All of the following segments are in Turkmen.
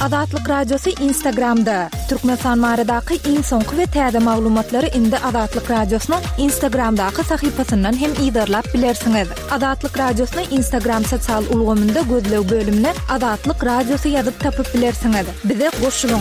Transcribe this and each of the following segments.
Azatlyk Radiosu Instagramda. Türkmenistan baradaky iň soňky we täze maglumatlary indi Azatlyk Radiosynyň Instagramdaky sahypasyndan hem ýa-da bilersiňiz. Azatlyk Radiosynyň Instagram sosial ulgamynda gözlew bölümine Azatlyk Radiosu ýazyp tapyp bilersiňiz. Bize goşulyň.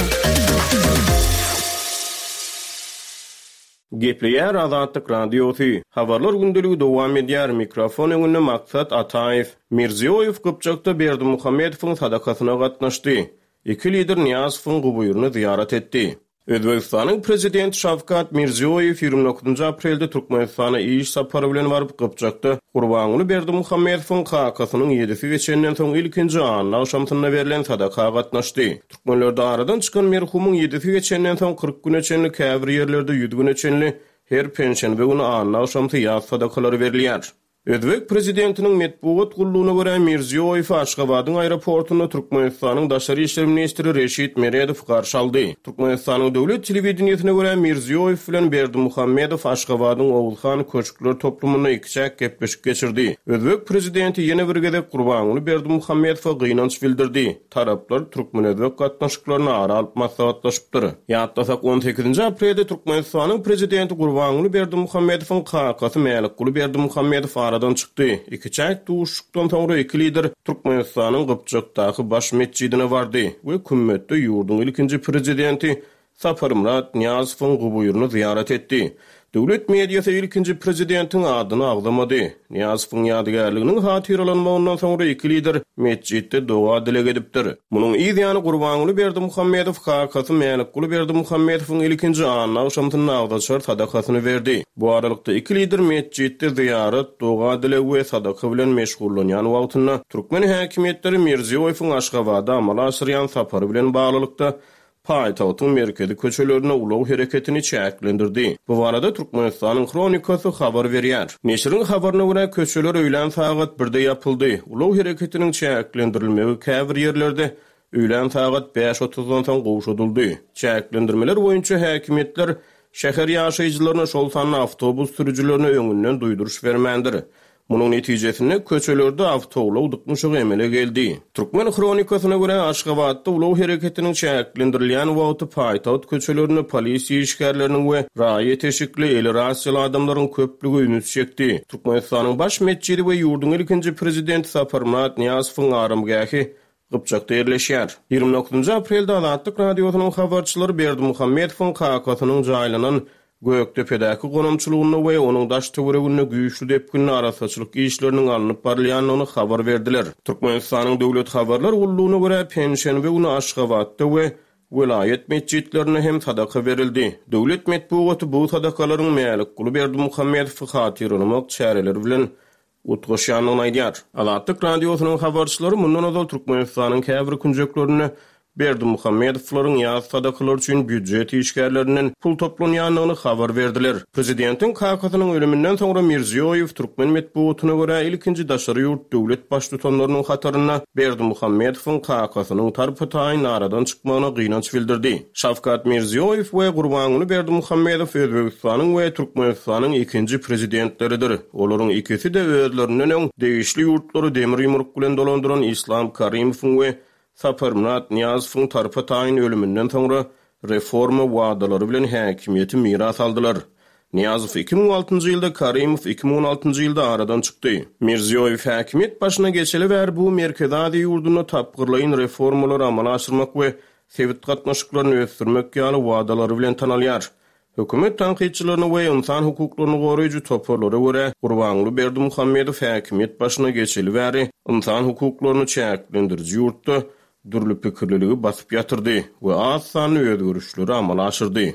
Gepleyer Azatlyk Radiosu. Habarlar gündeligi dowam edýär. Mikrofon öňünde Maksat Ataýew. Mirziýoýew Gypçakda Berdimuhammedowyň sadakasyna gatnaşdy. Iki lider Niýazowyň gubuýuryny ziyaret etdi. Özbegistanyň prezidenti Şawkat Mirziýoýew 29 aprelde Türkmenistana iş sapary bilen baryp Gypçakda Gurbanyny Berdimuhammedowyň kakasynyň 7-si geçenden soň ilkinji anna şamtyna berilen sadaka gatnaşdy. Türkmenlerde aradan çykan merhumyň 7-si geçenden soň 40 güne çenli käbir ýerlerde 100 güne çenli her pensiýa günü anna şamty ýaz sadakalary berilýär. Özbek prezidentiniň medpuat gullugyna görä Mirziýoýew Aşgabatyň aeroportunda Türkmenistanyň daşary işler ministri Reşit Meredow garşy aldy. Türkmenistanyň döwlet telewizionyna görä Mirziýoýew bilen Berdimuhammedow Aşgabatyň Owulhan köçkler toplumyna ikçak gepleşik geçirdi. Özbek prezidenti ýene bir gezek Gurbanyny Berdimuhammedowa gynanç bildirdi. Taraplar Türkmen-özbek gatnaşyklaryna ara alyp maslahatlaşypdyr. Ýatdasak 18 aprelde Türkmenistanyň prezidenti Gurbanyny Berdimuhammedowyň kakasy Mälikgul Berdimuhammedow dan çykdy. Iki çaýk duşukdan soňra iki lider Türkmenistanyň Gypçakdaky baş mescidine bardy we kümmetde ýurdun ilkinji prezidenti Saparymrat Niýazowyň gubuýuryny ziyaret etdi. Döwlet mediýasy ilkinji prezidentiň adyny agdamady. Niýazowyň ýadygarlygynyn hatyralanmagyndan soňra iki lider mescidde doga dilek edipdir. Munyň ýa-da Gurbanyny Berdimuhammedow kakasy Mälikgul Berdimuhammedowyň ilkinji anna şamtyny agdaşar sadakasyny berdi. Bu aralykda iki lider mescidde ziyaret, doga dilek we sadaka bilen meşgullanýan wagtyna Türkmen häkimetleri Mirziýoýewiň Aşgabada amala aşyrýan sapary bilen baglykda paýtagtyň merkezi köçelerine ulaw hereketini çäklendirdi. Bu barada Türkmenistanyň Kronikasy habar berýär. Neşriň habaryna görä köçeler öýlen sagat 1-de ýapyldy. Ulaw hereketiniň çäklendirilmegi käbir ýerlerde öýlen sagat 5:30-dan soň gowşadyldy. Çäklendirmeler boýunça häkimetler şäher ýaşaýjylaryna şol sanly awtobus sürüjilerine öňünden duýduruş bermändir. Munyň netijesinde köçelerde awtowlaw dykmyşygy emele geldi. Türkmen Kronikasyna görä Aşgabatda ulaw hereketiniň çäklendirilýän wagty paýtagat köçelerini polis işgärleriniň we raýat eşikli el rasiýal adamlaryň köplügi ünüt çekdi. Türkmenistanyň baş mescidi we ýurdun ilkinji prezidenti Saparymrat Niýazowyň arymgahy Gypçakda ýerleşýär. 29 aprelde Azatlyk Radiosynyň habarçylary Berdimuhammedowyň kakasynyň jaýlanan Göktepe'däki gonamçylygyny we onuň daş töweregini güýçli depkini arasaçylyk işleriniň alınıp barylýanyny habar berdiler. Türkmenistanyň döwlet habarlar gullugyna görä pensiýa günü Aşgabatda we vilayet mescidlerine hem sadaka berildi. Döwlet medpuaty bu sadakalaryň Mälikgul Berdimuhammedow hatyrylamak çäreleri bilen utgaşýanyny aýdýar. Azatlyk Radiosynyň habarçylary mundan azal Türkmenistanyň käbir künjeklerini Berdimuhammedowlaryň ýaz sadakalary üçin büdjet işgärlerinden pul toplanýanyny habar berdiler. Prezidentiň kakasynyň ölüminden soňra Mirziýoýew Türkmen medpuatyna görä ilkinji daşary ýurt döwlet baş tutanlarynyň hataryna Berdimuhammedowyň kakasynyň tarpytaýyn aradan çykmagyna gynanç bildirdi. Şawkat Mirziýoýew we Gurbanyny Berdimuhammedow Özbegistanyň we Türkmenistanyň ikinji prezidentleridir. Olaryň ikisi de özlerinden öň degişli ýurtlary demir ýumruk bilen dolandyran Islam Karimowyň we Saparymrat Niýazowyň tarpytaýyn ölüminden soňra reforma wadalary bilen häkimiýeti miras aldylar. Niýazow 2006-njy ýylda, Karimow 2016-njy ýylda aradan çykdy. Mirziýoýew häkimiýet başyna geçeli bäri bu merkezadi ýurduny tapgyrlaýyn reformalary amala aşyrmak we sewit gatnaşyklaryny ösdürmek ýaly wadalary bilen tanalýar. Hökümet tanqidçilerini we insan hukuklaryny goraýjy toparlara görä Gurbanyny Berdimuhammedow häkimiýet başyna geçeli bäri insan hukuklaryny çäklendiriji ýurtda dürli pikirliligi basyp ýatyrdy we az sanly özgürüşleri amala aşyrdy.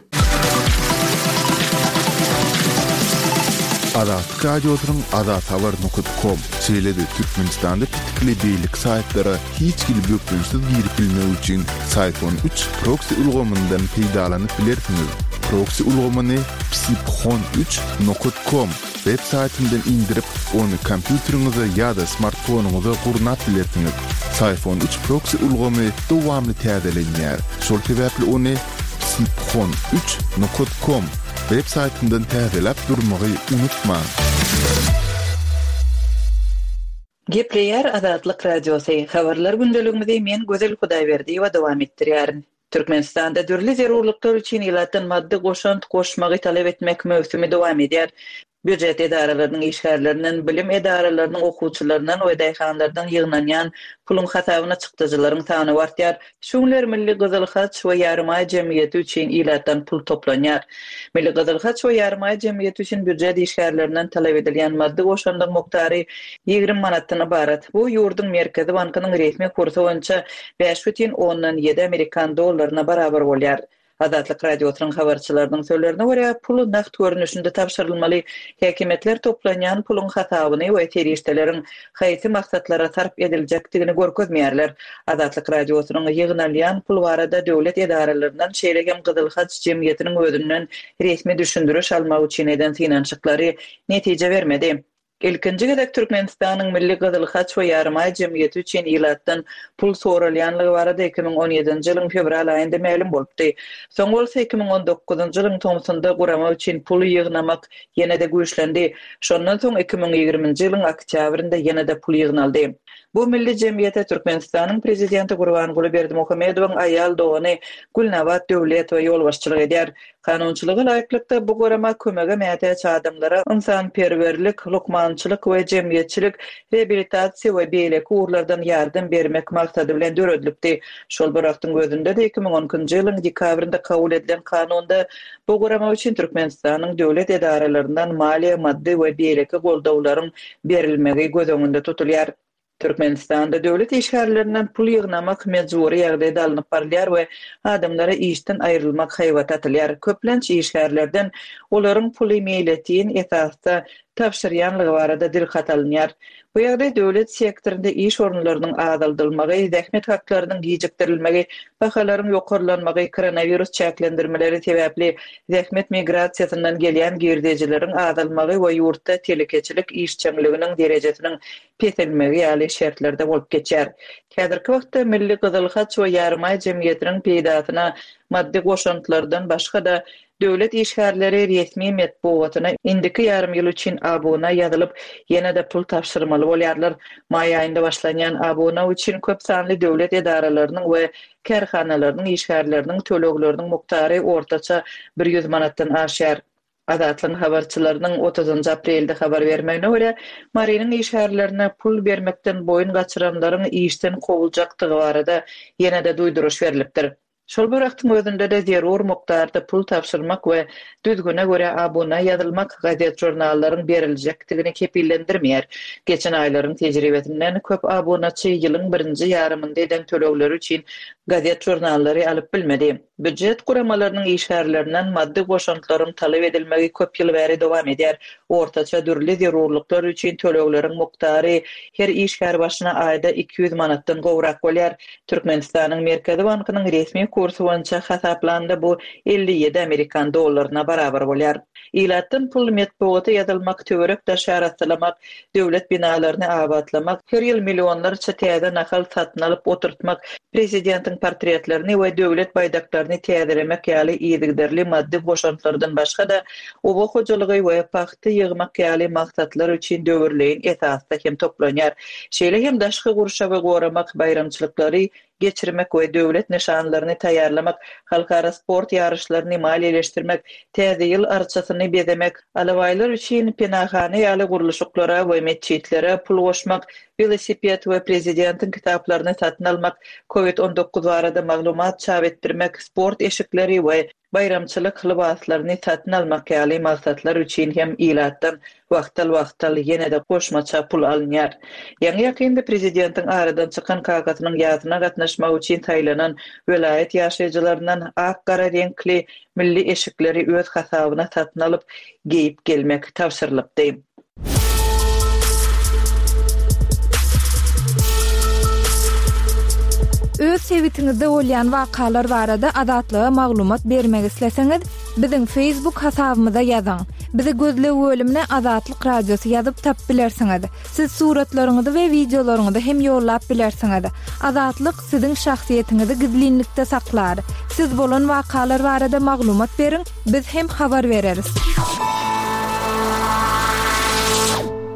Azatlyk Radiosynyň azathabar.com seýledi Türkmenistanda pitkili beýlik saýtlary hiç gibi bökünsiz girip bilmek üçin Sayfon 3 proxy ulgamyndan peýdalanyp bilersiňiz. Proxy ulgamyny psipxon3.com web saytyndan indirip onu kompýuteriňize ýa-da smartfonuňyza gurnap bilersiňiz. Sayfon 3 proxy ulgamy dowamly täzelenýär. Şol sebäpli onu psipxon3.com web saytyndan täzelep durmagy unutma. Gepleyer Azatlyk Radiosu habarlar gündeligimizde men Gözel Hudaýberdi we dowam etdirýärin. Türkmenistanda dürli zerurluklar üçin ýylatyn maddi goşant goşmagy talep etmek mövsümi dowam edýär. Büdjet edaralarynyň işgärlerinden, bilim edaralarynyň okuwçylarynyň we daýhanlardan ýygnanýan pulun hasabyna çykdyjylaryň sany artýar. Şuňlar Milli Gyzyl Haç we Ýarmaý Jemgyýeti üçin ýylatyn pul toplanýar. Milli Gyzyl Haç we Ýarmaý Jemgyýeti üçin büdjet işgärlerinden talep edilýän maddi goşandyk muktary 20 manatdan ibarat. Bu ýurdun Merkezi Bankynyň resmi kursy boýunça 5,7 Amerikan dollaryna barabar bolýar. Azatlyk Radiosynyň habarçylarynyň sözlerine görä, pul naqd görnüşinde tapşyrylmaly. Häkimetler toplanýan pulun hasabyny we terişdeleriň haýsy maksatlara sarf ediljekdigini görkezmeýärler. Azatlyk Radiosynyň ýygnalýan pul barada döwlet edaralaryndan şeýlegem Gyzyl Haç jemgyýetiniň özünden resmi düşündürüş almak üçin eden finansyklary netije bermedi. Ilkinji gedek Türkmenistanyň Milli Gyzyl Haç we Ýarmaý Jemgyýeti üçin ýylatdan pul soralýanlygy barada 2017-nji ýylyň fevral aýynda ma'lum bolupdy. Soň bolsa 2019-njy ýylyň tomsunda gurama üçin pul ýygnamak ýene-de güýçlendi. Şondan soň 2020-nji ýylyň oktýabrynda ýene-de pul ýygnaldy. Bu milli jemgyýete Türkmenistanyň prezidenti Gurbanguly Berdimuhamedowyň aýal dogany Gülnawat döwlet we ýolbaşçylyk edýär. Kanunçylygy laýyklykda bu gurama kömege mätäç adamlara ynsanperwerlik, lukmançylyk we jemgyýetçilik, reabilitasiýa we beýleki urlardan ýardym bermek maksady bilen döredilipdi. Şol bir wagtyň gözünde de 2010-njy ýylyň dekabrynda kabul edilen kanunda bu gurama üçin Türkmenistanyň döwlet edaralaryndan maliýe, maddi we beýleki goldawlaryň berilmegi göz öňünde tutulýar. Türkmenistanda döwlet işgärlerinden pul ýygnamak mejburi ýagdaýda alınıp barylýar we adamlara işden aýrylmak haýwat atylýar. Köplenç işgärlerden olaryň puly meýletiň esasda tapşyrýanlygy barada dilkat alınýar. Bu ýagdaý döwlet sektorunda iş orunlarynyň azaldylmagy, zähmet haklarynyň giýjekdirilmegi, bahalaryň ýokarlanmagy, koronawirus çäklendirmeleri sebäpli zähmet migrasiýasyndan gelýän girdejileriň azalmagy we ýurtda telekeçilik işçiliginiň derejesiniň peselmegi ýaly şertlerde bolup geçer. Häzirki wagtda Milli Gyzyl Haç we Ýarmaý Jemgyýetiniň peýdasyna maddi goşantlardan başga da döwlet işgärleri resmi medeniýetyne indiki ýarym ýyl üçin abona ýazylyp ýene-de pul tapşyrmaly bolýarlar. Maý aýynda başlanýan abona üçin köp sanly döwlet edaralarynyň we kärhanalarynyň işgärleriniň tölegleriniň muktary ortaça 100 manatdan aşýar. Azatlyň habarçylarynyň 30 aprelde habar bermegine görä, Marynyň işgärlerine pul bermekden boyun gaçyranlaryň işden kowuljakdygy barada ýene-de duýduruş berilipdir. Şol bir wagtyň özünde de zerur mukdarda pul tapşyrmak we düzgüne görä abona ýazylmak gazet jurnallaryň berilejekdigini kepillendirmeýär. Geçen aýlaryň tejribesinden köp abonaçy ýylyň birinji ýarymynda eden tölegleri üçin gazet jurnallary alyp bilmedi. Büdjet guramalarynyň işgärlerinden maddi goşantlaryň talep edilmegi köp ýyl bäri dowam edýär. Ortaça dürli zerurluklar üçin tölegleriň muktary her işgär başyna aýda 200 manatdan gowrak bolýar. Türkmenistanyň Merkezi Bankynyň resmi kursu boýunça hasaplandy bu 57 Amerikan dollaryna barabar bolýar. Ýylatyn pul medeniýeti ýazylmak, töwerek daşaraslamak, döwlet binalaryny abadlamak, her ýyl millionlarça täze nakal satyn alyp oturtmak, prezidentiň portretlerini we döwlet baýdaklaryny täzelemek ýaly ýygyderli maddi goşantlardan başga da oba hojalygy we paxty ýygmak ýaly maksatlar üçin döwürleýin esasda hem toplanýar. Şeýle hem daşky gurşa we goramak bayramçylyklary geçirmek we döwlet nişanlaryny taýýarlamak, halkara sport ýarışlaryny maliýeleşdirmek, täze ýyl arçasyny bezemek, alawaýlar üçin penahany ýaly guruluşyklara we meçitlere pul goşmak, velosiped we prezidentiň kitaplaryny satyn almak, COVID-19 barada maglumat çap etdirmek, sport eşikleri we bayramçylyk libaslaryny satyn almak ýaly maksatlar üçin hem ýylatdan wagtal ýene-de goşmaça pul alınýar. Ýa-ni ýakynda prezidentiň aradan çykan kagazynyň ýazyna gatnaşmak üçin taýlanan welaýet ýaşaýjylaryndan ak-gara renkli milli eşikleri öz hasabyna satyn alyp giyip gelmek tapşyrylypdy. Öz sewitingizde bolýan wakalar barada adatlyga maglumat bermek isleseňiz, biziň Facebook hasabymyza ýazyň. Bizi gözle bölümine Azatlyk Radiosu ýazyp tap bilersiňiz. Siz suratlaryňyzy we videolaryňyzy hem ýollap bilersiňiz. Azatlyk siziň şahsiýetiňizi gizlinlikde saklar. Siz bolan wakalar barada maglumat beriň, biz hem habar bereriz.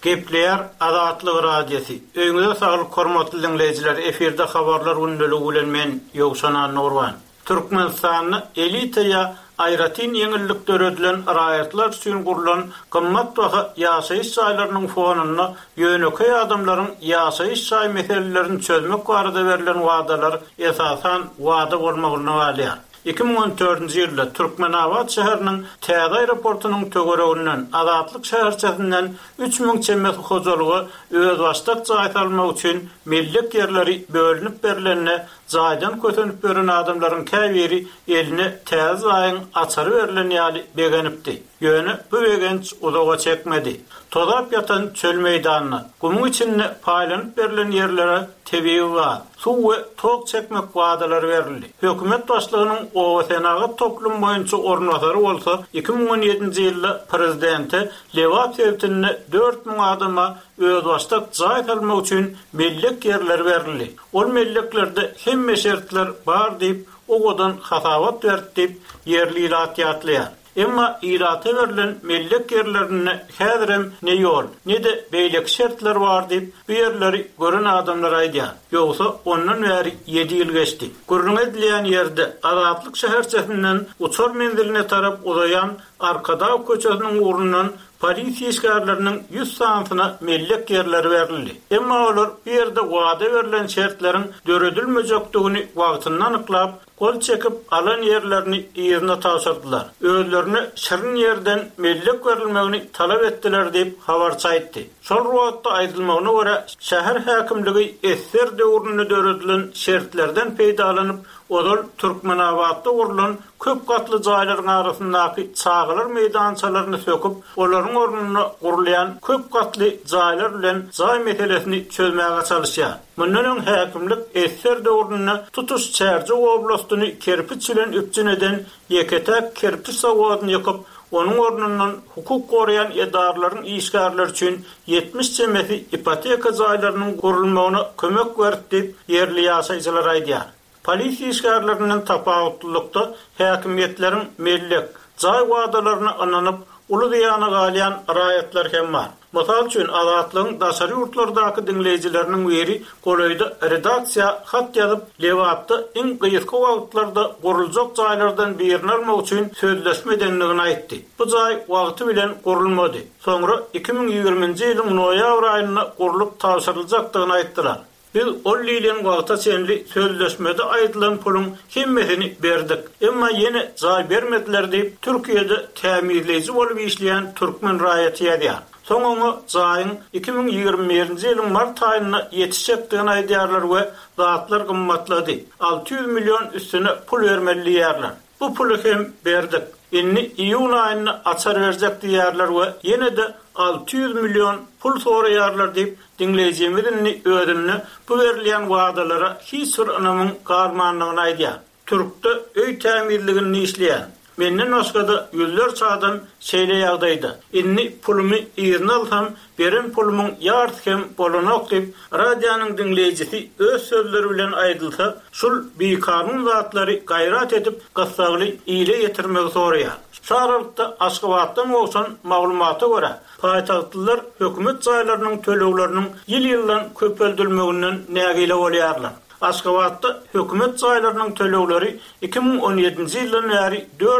Gepleyer Azatlyk radiosi. Öňüňizde saglyk hormatly dinleýijiler, eferde habarlar gündəligi bilen men Ýogşan Nurwan. Türkmenistanyň elitaya aýratyn ýeňillikleri ödülen raýatlar üçin gurulan gymmat baha ýaşaýyş şaýlarynyň fonuny ýöneki adamlaryň ýaşaýyş şaý meselelerini çözmek barada berilen wadalar esasan wada bolmagyna galýar. 2014-nji ýylda Türkmenabad şäheriniň täze aeroportunyň töwereginden Azatlyk şäherçesinden 3000 çemmet hojalygy öz başlyk jaý almak üçin millet ýerleri bölünip berilenine jaýdan kötenip beren adamlaryň käbiri eline täze aýyň açary berilen ýaly begenipdi. Ýöne bu begenç uzaga çekmedi. Tozap yatan çöl meýdanyny, gumuň içinde paýlanyp berilen ýerlere tebii we suw we tok çekmek wadalar berildi. Hökümet başlygynyň o senagat toplum boýunça ornatary bolsa, 2017-nji ýylda prezidenti Lewat Evtinine 4000 adama öz başlyk jaý almak üçin millet ýerleri berildi. Ol milletlerde hemme şertler bar diýip, ogodan hasawat berdi diýip ýerli ilat ýatlaýar. Emma irate verilen millet yerlerine häzirem ne yol, ne de beýlek şertler bar diýip bu yerleri gören adamlar aýdýar. Ýogsa ondan bäri 7 ýyl geçdi. Görüň edilen ýerde Azatlyk şäherçesinden uçar menziline tarap uzayan Arkada köçesiniň urundan polisiýa işgärleriniň 100 sanatyna millet yerleri berildi. Emma olar bu ýerde wada verilen şertleriň döredilmejekdigini wagtyndan anyklap, kol çekip alan yerlerini ýerine taşyrdylar. Özlerini şirin yerden millet verilmegini talap etdiler diýip habar çaýtdy. Şol wagtda aýdylmagyna görä şäher häkimligi esser döwründe döredilen şertlerden peýdalanyp odal Türkmenabadda gurulan köp gatly jaýlaryň arasyndaky çağılar meýdançalaryny söküp, olaryň ornuny gurulayan köp gatly jaýlar bilen jaý meselesini çözmäge çalışýar. Mundan öň häkimlik esser döwründe tutuş çärji oblastyny kerpiç bilen üpçün eden ýeketek kerpiç sawadyny ýakyp, onun ornundan hukuk koruyan edarların işgärler üçin 70 çemeti ipoteka jaýlarynyň gurulmagyna kömek berdi ýerli ýaşaýjylar aýdýar. Polisiýa işgärlerinden tapawutlukda häkimetleriň millet jaý wadalaryna ananyp uly diýana galýan raýatlar hem bar. Mysal üçin Azatlygyň daşary ýurtlardaky dinleýijileriniň biri golaýda redaksiýa hat ýazyp, Lewatda iň gyýyzky wagtlarda guruljak jaýlardan birini almak üçin sözleşme edenligini aýtdy. Bu jaý wagty bilen gurulmady. Soňra 2020-nji ýylyň noýabr aýyna gurulup tapşyryljakdygyny aýtdylar. Biz ol ýylyň wagta çenli sözleşmede aýdylan pulun hemmesini berdik. Emma ýene jaý bermediler diýip Türkiýede tämirleýiji bolup işleýän türkmen raýaty ýadyar. Soňra jaýyň 2021-nji ýylyň mart aýyna ýetişjekdigini aýdýarlar we zatlar gymmatlady. 600 milyon üstüne pul bermeli ýerler. Bu pulu hem berdik. Inni iýun aýyna açar berjek diýerler we ýene de 600 milyon pul soraýarlar diýip dinleýijimizin öýdünni bu berilýän wadalara hiç bir anamyň garmanlygyny aýdýar. Türkde öý tämirligini işleýän menden başgada ýüzlerçe adam şeýle ýagdaýda. Inni pulumy ýerine alsam, beren pulumyň ýartym bolanok diýip radionyň dinleýijisi öz sözleri bilen aýdylsa, şol beýkanun zatlary gaýrat edip gassagly ýyle ýetirmegi soraýar. Şaraltda Aşgabatdan bolsan maglumata görä, paýtagtlylar hökümet jaýlarynyň töleglerini ýyl-ýyldan köpeldilmeginden nägile bolýarlar. Aşgabatda hökümet jaýlarynyň tölegleri 2017-nji ýyldan bäri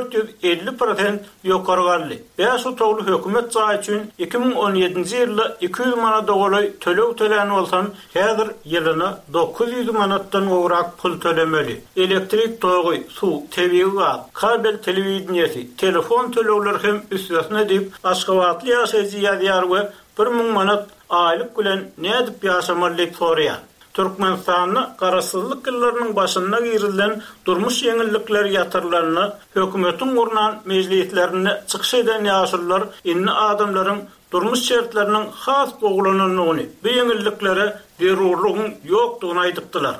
450% ýokary galdy. Beýle togly hökümet jaý üçin 2017-nji ýylda 200 manat dogaly töleg tölen bolsam, häzir ýylyna 900 manatdan gowrak pul tölemeli. Elektrik togy, suw, tebii gaz, kabel telewizionyasy, telefon tölegleri hem üstüne diýip Aşgabatly ýaşaýjy ýadyar we 1000 manat aýlyk bilen nädip ýaşamaly soraýar. Türkmenistanyň garaşsyzlyk ýyllarynyň başynda girilen durmuş ýeňillikleri ýatyrlaryny hökümetiň gurnan mejlislerine çykyş eden ýaşurlar inni adamlaryň durmuş şertleriniň has goglanynyny, bu ýeňilliklere derurlygyň ýokdugyny aýdypdylar.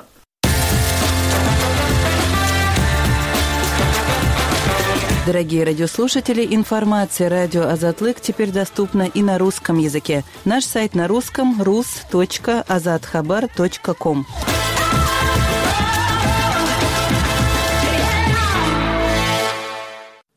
Дорогие радиослушатели, информация «Радио Азатлык» теперь доступна и на русском языке. Наш сайт на русском – rus.azatxabar.com.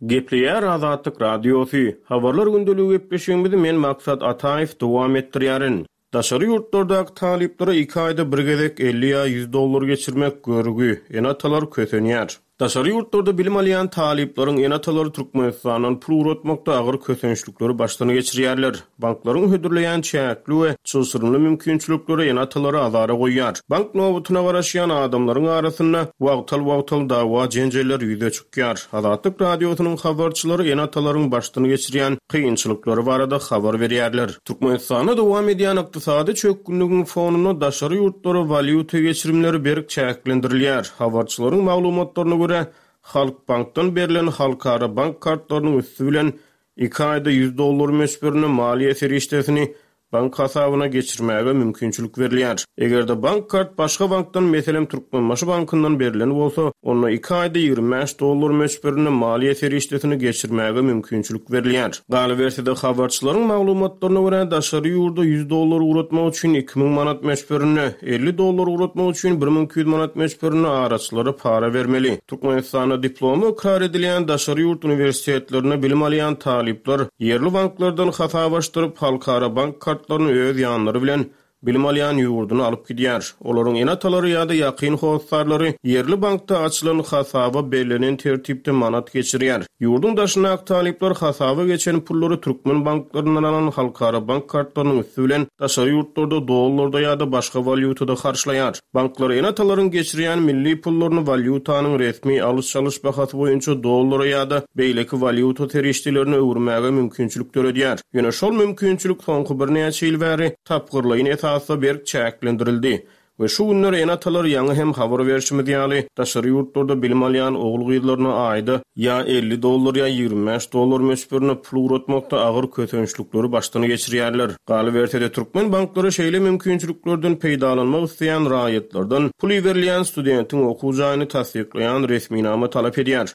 Gepleýär Azatlyk Radiosu. Habarlar gündeligi gepleşigimizi men Maksat Ataýew dowam etdirýärin. Daşary ýurtlardaky talyplary 2 aýda bir gezek $50-100 geçirmek görügi enatalar kösenýär. Daşary ýurtlarda bilim alýan talyplaryň enatalary Türkmenistanyň pul uratmakda agyr kösençlikleri başlany geçirýärler. Banklaryň hödürleýän çäkli we çysyrly mümkinçilikleri enatalary azara goýýar. Bank nowatuna garaşýan adamlaryň arasynda wagtal dawa jenjeler ýüze çykýar. Azatlyk radiosynyň habarçylary enatalaryň başlany geçirýän kynçylyklary barada habar berýärler. Türkmenistanda dowam edýän ykdysady çökgünligiň fonuna daşary ýurtlary valyuta geçirimleri berk çäklendirilýär. Habarçylaryň maglumatlaryna Halk Bank'tan berilen halkara bank kartlarının üstü bilen 2 ayda $100 meşberine maliye seriştesini bank hasabyna geçirmäge mümkinçilik berilýär. Egerde bank kart başga bankdan, meselem Türkmenbaşy bankyndan berilen bolsa, onda 2 ayda $25 meşberine maliye seriştesini geçirmäge mümkinçilik berilýär. Galy versiýada habarçylaryň maglumatlaryna görä daşary ýurda $100 uratmak üçin 2000 manat meşberine, $50 uratmak üçin 1200 manat meşberine araçlara para vermeli. Türkmenistana diplomy ikrar edilýän daşary ýurt universitetlerine bilim alýan talyplar yerli banklardan hasa başdyryp halkara bank kartlaryny öz ýanlary bilen bilim alýan ýurduny alyp gidýär. Olaryň enatalary ýa-da ýakyn howsarlary yerli bankda açylan hasaba belenen tertipde manat geçirýär. Ýurdun daşyna talyplar hasaba geçen pullary Türkmen banklarynyň alan halkara bank kartlarynyň üstü bilen daşary ýurtlarda dollarda ýa-da başga valyutada harçlaýar. Banklar enatalaryň geçirýän milli pullaryny valyutanyň resmi alış-çalış bahasy boýunça dollara ýa-da beýleki valyuta terişdilerini öwürmäge mümkinçilik töredýär. Ýöne şol mümkinçilik soňky bir näçe ýyl bäri tapgyrlygyň esasy berk çäklendirildi. Ve şu günler enatalar ýangy hem habar berişimiz ýaly daşary ýurtlarda bilim alýan ogul-gyzlaryna aýda ýa $50 ýa $25 meşberine pul uratmakda agyr kösençlikleri başlany geçirýärler. Galy versiýada Türkmen banklary şeýle mümkinçiliklerden peýdalanmak isleýän raýatlardan pul berilýän studentiň okuwjagyny tasdikleýän resminama talap edýär.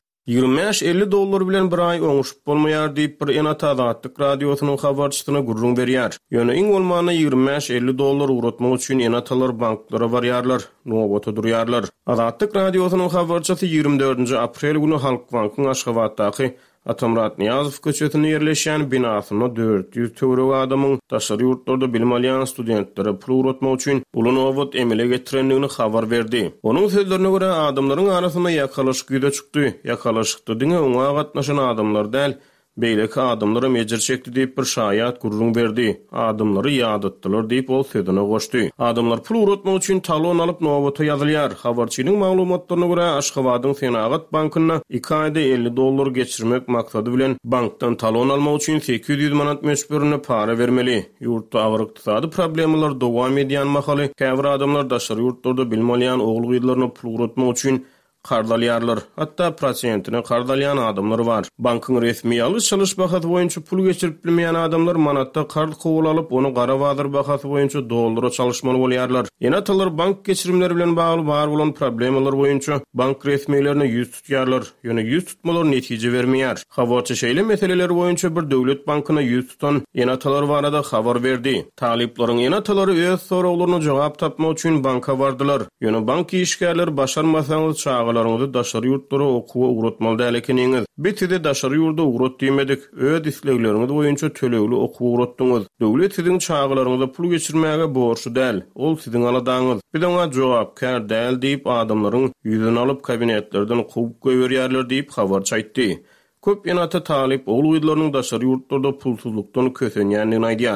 $25-50 bilen bir ay oňuşup bolmaýar diýip bir enata Azatlyk radiosynyň habarçysyna gurrun berýär. Ýöne iň bolmany $25-50 uratmak üçin enatalar banklara barýarlar, nowata durýarlar. Azatlyk radiosynyň habarçysy 24 aprel günü Halk Bankynyň Aşgabatdaky Atamrat Niyazow köçesine yerleşen binasyna 400 töwerek adamyň daşary ýurtlarda bilim alýan studentlere pul uratmak üçin uly nowat emele getirendigini habar berdi. Onuň sözlerine görä adamlaryň arasynda ýakalaşyk ýüze çykdy. Ýakalaşykda diňe oňa gatnaşan adamlar däl, beýleki adamlara mejir çekdi diýip bir şaýat gurrun berdi. Adamlary ýadatdylar diýip ol sözüne goşdy. Adamlar pul uratmak üçin talon alyp nowata ýazylýar. Habarçynyň maglumatlaryna görä Aşgabatyň Senagat bankyna 2 aýda $50 geçirmek maksady bilen bankdan talon almak üçin 800 manat meşberine para vermeli. Ýurtda agyr ykdysady problemalar dowam edýän mahaly käbir adamlar daşary ýurtlarda bilim alýan ogul-gyzlaryny pul uratmak üçin kardalýarlar. Hatta prosentine kardalýan adamlar bar. Bankyň resmi alış-çalış bahasy boýunça pul geçirip bilmeýän adamlar manatda kard kowul alyp onu gara wazyr bahasy boýunça dollara çalışmaly bolýarlar. Enatalar bank geçirimleri bilen bagly bar bolan problemalar boýunça bank resmiýetlerine ýüz tutýarlar. Ýöne ýüz tutmalar netije bermeýär. Habarçy şeýle meseleler boýunça bir döwlet bankyna ýüz tutan enatalar barada habar berdi. Talyplaryň enatalary öz sorawlaryna jogap tapmak üçin banka bardylar. Ýöne bank işgärleri başarmasaňyz çağalaryňyzy daşary ýurtlara okuwa uratmaly dälekiniňiz. Biz-de daşary ýurda urat diýmedik. Öz islegleriniz boýunça tölegli okuwa uratdyňyz. Döwlet siziň çağalaryňyza pul geçirmäge borçly däl. Ol siziň aladaňyz. Biz oňa jogapkär däl diýip adamlaryň ýüzüni alyp kabinetlerden goýup goýberýärler diýip habar çaýtdy. Köp enata talyp ogul-gyzlarynyň daşary ýurtlarda pulsuzlukdan kösenýändigini aýdýar.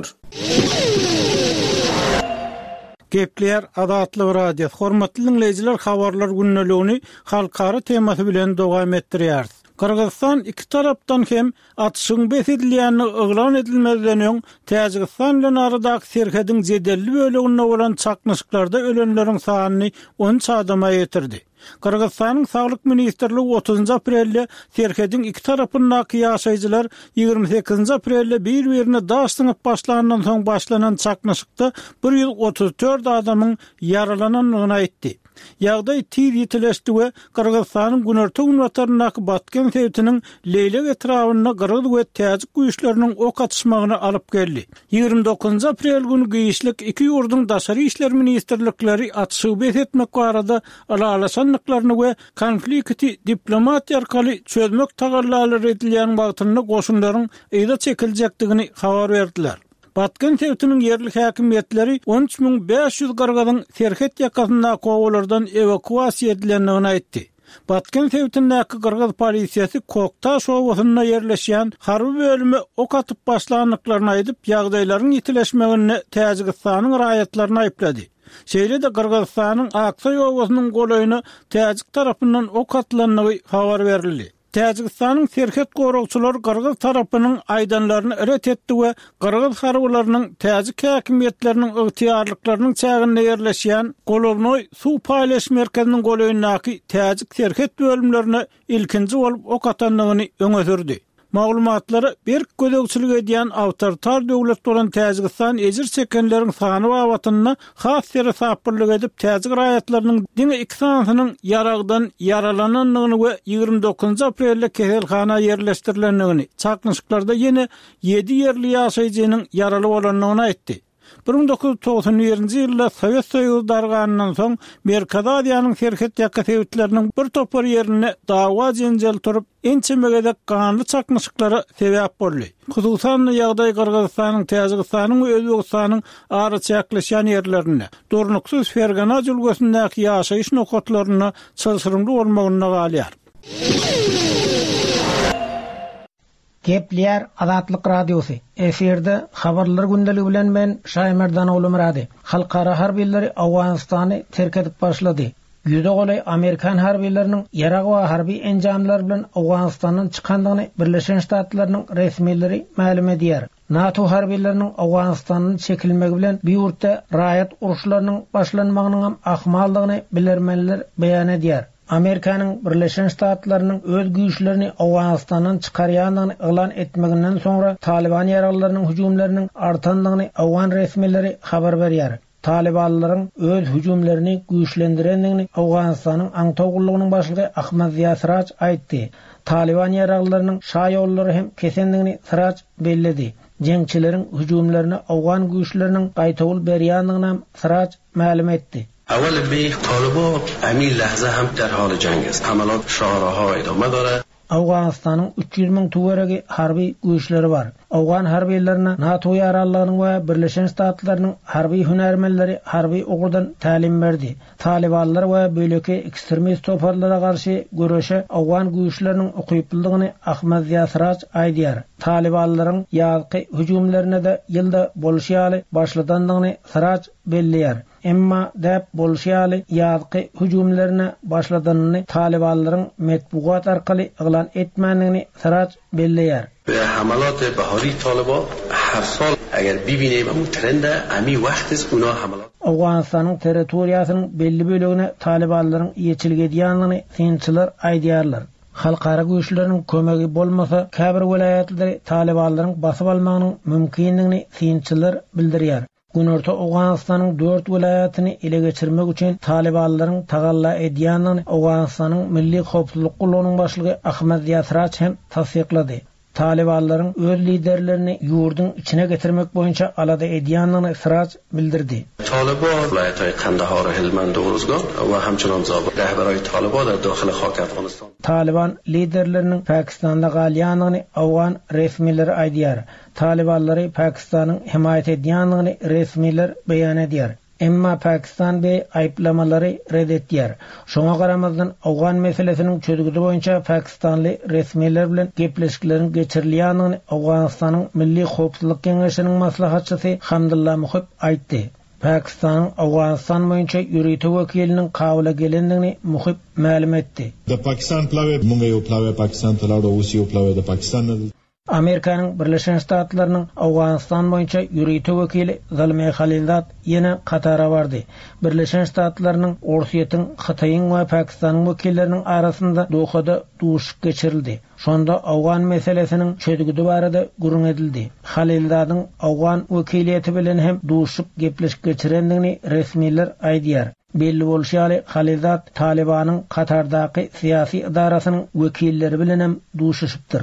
Gepleýär Azatlyk Radio. Hormatly dinleýijiler, habarlar günneligini halkara temasy bilen dowam etdirýär. Kyrgyzstan iki tarapdan hem atyşyň besedilýäni yglan edilmezden öň Täjikistan bilen aradaky serhediň jedelli böleginde bolan çaknaşyklarda ölenleriň sanyny 10 adama ýetirdi. Kyrgyzstanyň Saglyk Ministrligi 30 aprelde serhediň iki tarapyndaky ýaşaýjylar 28 aprelde bir-birine daşdyňyp başlanandan soň başlanan çaknaşykda 134 adamyň yaralanynyny aýtdy. Ýagdaý tiz ýetileşdi we Kyrgyzstanyň Günerti ünwataryndaky Batken sewtiniň Leýlek etrawyna Kyrgyz we täzik güýçleriniň ok atışmagyna alyp geldi. 29 aprel günü giýişlik iki ýurdun daşary işler ministrlikleri atşyp etmek barada alalaşanlyklaryny we konflikti diplomatiýa arkaly çözmek tagallalary edilýän bagtyna goşunlaryň eýda çekiljekdigini habar berdiler. Batken sewtiniň yerli häkimetleri 13500 Kyrgyzyň Serhet ýakasynda kowalardan evakuasiýa edilendigini aýtdy. Batken sewtindäki Kyrgyz polisiýasy Koktaş owasyna yerleşýän harby bölümi ok atyp başlanlyklaryny aýdyp, ýagdaýlaryň ýetileşmegini Täjikistanyň raýatlaryny aýplady. Şeýle de Kyrgyzstanyň Aksoy owasynyň golaýyny Täjik tarapyndan ok atlanlygy habar berildi. Täjikistanyň Serhet goragçylary Kyrgyz tarapynyň aýdanlaryny ret etdi we Kyrgyz harbalarynyň Täjik häkimetleriniň ygtyýarlyklarynyň çäginde yerleşýän Golovnoy suw paýlaş merkeziniň golaýyndaky Täjik Serhet bölümlerine ilkinji bolup ok atanlygyny öňe sürdi. Maglumatlary bir gözegçilik edýän awtoritar döwlet bolan Täjikistan ejir çekenleriň sany babatyna has ýere sapyrlyk edip Täjik raýatlarynyň diňe ikisanynyň yaragdan yaralananlygyny we 29 aprelde keselhana yerleşdirilenligini, çaknışyklarda ýene 7 yerli ýaşaýjynyň yaraly bolanlygyny aýtdy. 1990-njy ýylda Sowet Soýuzy darganynyň soň Merkez Aziýanyň Serhet ýakasewtleriniň bir topar ýerine dawa jenjal turup ençemegede kanly çaknışyklary sebäp boldy. Hususan ýagdaý Kyrgyzstanyň, Täjikistanyň we Özbegistanyň ara çäkleşýän ýerlerinde durnuksuz Fergana jülgesindäki ýaşaýyş nokatlaryna çylşyrymly bolmagyna galýar. Kepler Azatlyk Radiosu. Eferde habarlar gündeligi bilen men Şaýmerdan Olumrady. Halkara harbiýetleri Awganystany terk edip başlady. Ýüze golay Amerikan harbiýetleriniň ýarak we harbiý enjamlar bilen Awganystanyň çykandygyny Birleşen Ştatlarynyň resmiýetleri ma'lum edýär. NATO harbiýetleriniň Awganystanyň çekilmegi bilen bir ýurtda raýat uruşlarynyň başlanmagynyň ahmallygyny bilermenler beýan edýär. Amerikanyň Birleşen Ştatlarynyň öz güýçlerini Awganystanyň çykarýanlygyny elan etmeginden soňra Taliban ýaraglarynyň hüjumlarynyň artanlygyny Awgan resmiýetleri habar berýär. Talibanlaryň öz hüjumlaryny güýçlendirendigini Awganystanyň Aňtogullygynyň başlygy Ahmad Ziya Siraj aýtdy. Taliban ýaraglarynyň şa ýollary hem kesendigini Siraj belledi. Jeňçileriň hüjumlaryny Awgan güýçleriniň gaýtagul berýändigini Siraj ma'lum etdi. اول به طالبان همین لحظه هم در حال جنگ است. حملات شاهراها ادامه دارد. Awganystanyň 300 000 tuweregi harbiy güýçleri bar. Awgan harbiýetlerine NATO ýararlygynyň we Birleşen Ştatlarynyň harbiy hünärmenleri harbiy ogurdan talim berdi. Talibanlar we böleki ekstremist toparlara garşy göreşe Awgan güýçleriniň okyplygyny Ahmad Ziya Siraj aýdýar. Talibanlaryň ýazgy hüjumlaryna da ýylda bolşýaly başladandygyny Siraj bellýär. Emma däp bolşýaly ýazgy hüjumlaryna başladanyny Talibanlaryň metbuat arkaly elan etmänligini Siraj bellýär. به حملات بهاری طالبان هر سال اگر ببینیم اون ترند امی وقت است اونا حملات Awganystanyň territoriýasynyň belli bölegine Talibanlaryň ýeçilik edýänligini synçylar aýdýarlar. Halkara güýçleriniň kömegi bolmasa, käbir welaýatlary Talibanlaryň basyp almagynyň mümkinligini synçylar bildirýär. Günerti Awganystanyň 4 welaýatyny ele geçirmek üçin Talibanlaryň tagalla edýänligini Awganystanyň Milli Howpsuzlyk Gulagynyň başlygy Ahmad Ziya Siraj hem tasdiklady. Talibanlaryň öz liderlerini ýurdun içine getirmek boýunça alada edýänligini Siraj bildirdi. طالبان ولایت‌های قندهار و هلمند و ارزگان و همچنان زابل رهبرای طالبان در داخل خاک افغانستان. Taliban liderlerinin Pakistan'da galyanlygyny Awgan resmiýetleri aýdýar. Talibanlary Pakistanyň himayet edýänligini resmiýetler beýan edýär. Emma Pakistan be aýplamalary red etýär. Şoňa garamazdan Awgan meselesiniň çözgüdi boýunça Pakistanly resmiýetler bilen gepleşikleriň geçirilýändigini Awganystanyň Milli Howpsuzlyk Keňeşiniň maslahatçysy Hamdullah Muhib aýtdy. Pakistanyň Awganystan boýunça ýürüýte wekiliniň kabula gelendigini Muhib ma'lum etdi. Da Pakistan plave, munga ýo plave Pakistan talaro usi plave da Pakistan. Amerikanyň Birleşen Ştatlarynyň Awganystan boýunça ýürüýte wekili Zalmay Khalilzad ýene Katara bardy. Birleşen Ştatlarynyň Orsiýetiň, Hitaýyň we Pakistanyň wekilleriniň arasynda Dohada duşup geçirildi. Şonda Awgan meselesiniň çözgüdi barada gurun edildi. Khalilzadyň Awgan wekiliýeti bilen hem duşup gepleşip geçirendigini resmiýetler aýdýar. belli bolşaly Halizat Talibanyň Katardaky syýasy idarasynyň wekilleri bilen hem duşuşypdyr.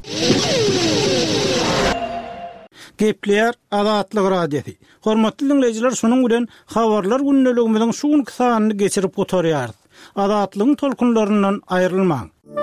Gepler Azatlyk radiosi. Hormatly dinleyijiler, şonuň bilen habarlar günneligimiziň şuňky sanyny geçirip oturýar. Azatlygyň tolkunlaryndan aýrylmaň.